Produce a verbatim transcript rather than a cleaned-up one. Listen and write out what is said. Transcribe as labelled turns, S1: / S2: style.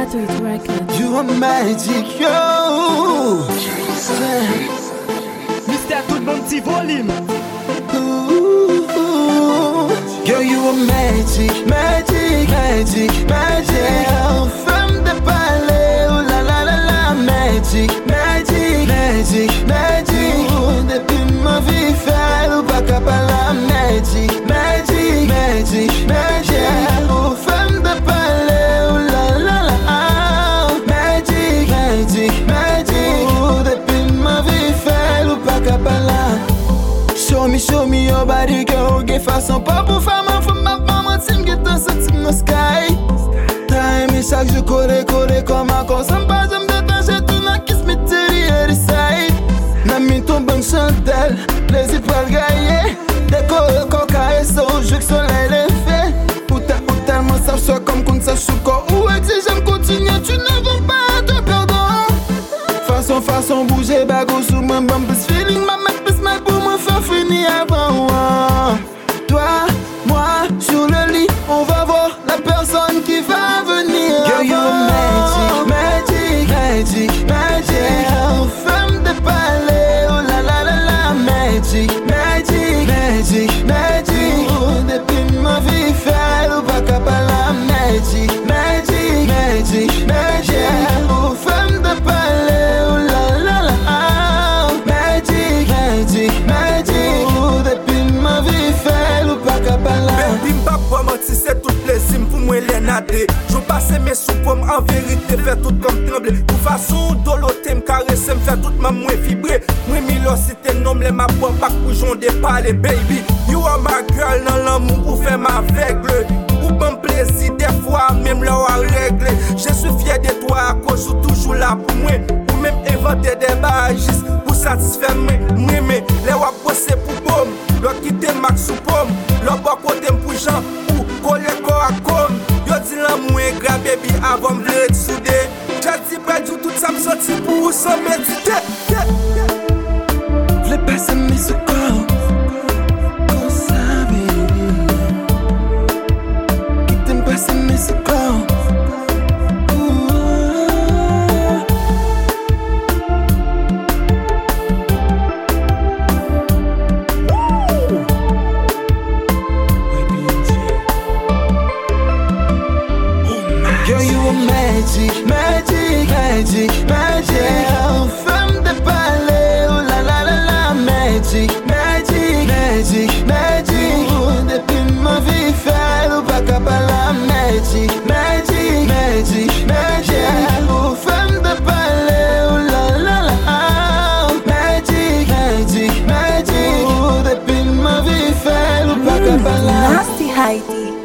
S1: Battery Records.
S2: You are magic, yo.
S3: Mystère tout mon petit volume.
S2: Ooh, girl, you are magic, magic, magic, magic. Femme de palais, oh la la la la, magic, magic, magic, magic. Depuis ma vie, faire ou pas capable la magic, magic, magic, magic. Oh, femme de palais, oh la la la, magic, magic, magic. Depuis ma vie, faire ou pas capable la. Show me, show me your body, girl. Get façon pas pour faire ma femme, ma maman, team, get un sexy no sky. Time et chaque jour, coller, coller comme un corps. Sans pas, j'aime détacher tout, n'a kiss me titty et the side. N'a mis ton bon chantel, plaisir pour le gailler. Décolle, coca et ça, au jeu que soleil les fait. Ou ta, ou tellement ça soit comme qu'on ça chou corps. Ou exige, j'aime continuer, tu ne veux pas te perdre. Façon, façon, bouger, bago sous mon bon plus feeling, ma mec plus mal pour me faire finir avant. Toi, moi, sur le lit, on va voir la personne qui va venir. Girl, you are magic, magic, magic, magic. Femme de palais, oh la la la la, magic, magic, magic, magic. Depuis ma vie, faire ou pas capable la magic, magic, magic, magic. Oh, femme de palais, oh la la la, magic, magic, magic. Depuis ma vie, faire ou pas capable la.
S4: Baby, m'pas pas mentir, c'est tout plaisir pour moi les nader. Je passe mes soupes en vérité, faire tout comme trembler. De façon, doloté, m'caresser, m'fait tout ma moins vibrer. Moi, milo, si t'es nom, les ma boîte, pas que j'en déparle, baby. You are my girl, dans l'amour, ou fait ma aveugle. Ou bon plaisir, des fois, même là, à régler. Je suis fier de toi, à cause ou toujours là pour moi. Ou même inventer des bages pour satisfaire moi. Moi, mais les wap bosser pour pomme. L'autre quitter max ou pomme. L'autre bas côté pour Jean. Ou coller corps à com. Yo dis l'amour est grave, baby, avant de le souder. J'ai dit, pas du tout, ça me sentit pour vous sans méditer.
S2: V'lais passer mes secours. Comme ça, baby. Qui t'aime passer mes secours. Girl, you are magic, magic, magic, magic. Femme de palais, oh la la la la, magic, magic, magic, magic. Depuis ma vie, faire ou pas capable la magic, magic, magic, magic. Oh, femme de palais, oh la la la, magic, magic, magic. Depuis ma vie, faire ou pas capable la.
S1: Nasty Heidi.